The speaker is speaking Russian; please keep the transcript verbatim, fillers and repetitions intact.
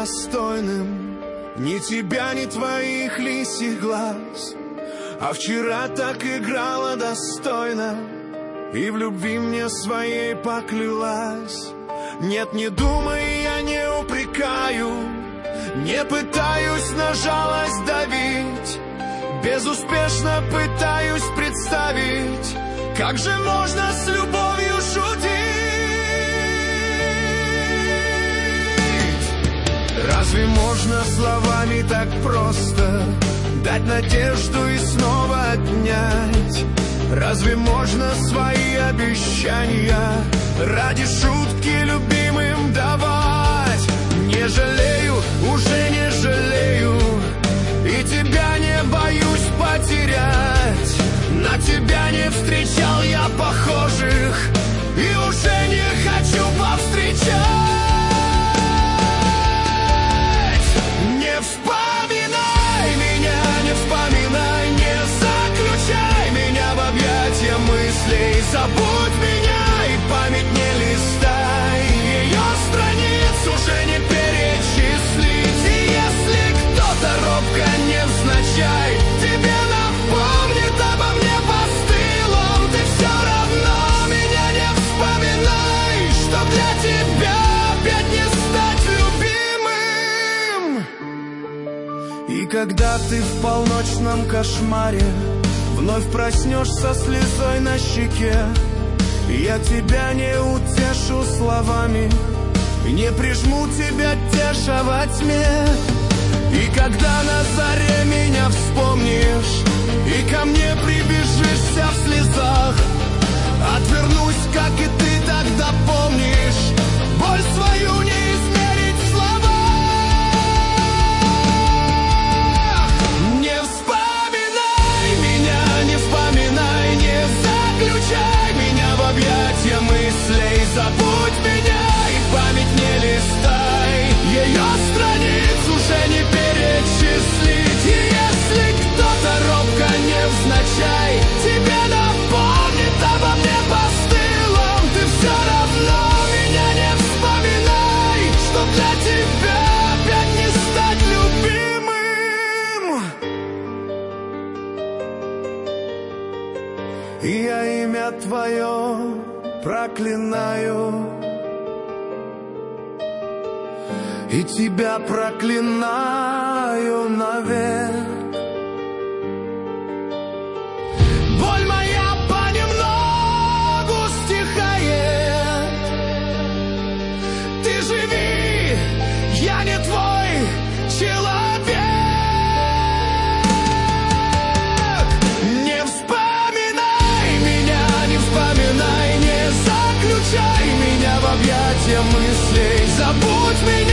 достойным ни тебя, ни твоих лисьих глаз. А вчера так играла достойно и в любви мне своей поклялась. Нет, не думай, я не упрекаю, не пытаюсь на жалость давить, безуспешно пытаюсь представить, как же можно с любовью шутить. Разве можно словами так просто дать надежду и снова отнять? Разве можно свои обещания ради шутки любимым давать? Не жалею, уже не жалею, и тебя не боюсь потерять. На тебя не встречал я похожих и уже не хочу повстречать. Не вспоминай меня, не вспоминай, не заключай меня в объятия мыслей. Забудь меня и память не листай, ее страниц уже не перечислить. И если кто-то робко невзначай тебе напомнит обо мне постылом, ты все равно меня не вспоминай, чтоб для тебя опять не стать любимым. И когда ты в полночном кошмаре вновь проснешься слезой на щеке, я тебя не утешу словами, не прижму тебя, теша во тьме. И когда на заре меня вспомнишь и ко мне прибежишься в слезах, отвернусь, как и ты тогда помнишь, боль свою не измерить в словах. Не вспоминай меня, не вспоминай, не заключай меня в объятия мыслей. Забудь меня и память не листай, ее страниц уже не перечислить. И если кто-то робко невзначай тебе напомнит обо мне постылом, ты все равно меня не вспоминай, чтоб для тебя опять не стать любимым. И я имя твое проклинаю, и тебя проклинаю навек. Боль моя понемногу стихает. Ты живи, я не твой человек. Не вспоминай меня, не вспоминай, не заключай меня в объятия мыслей. Забудь меня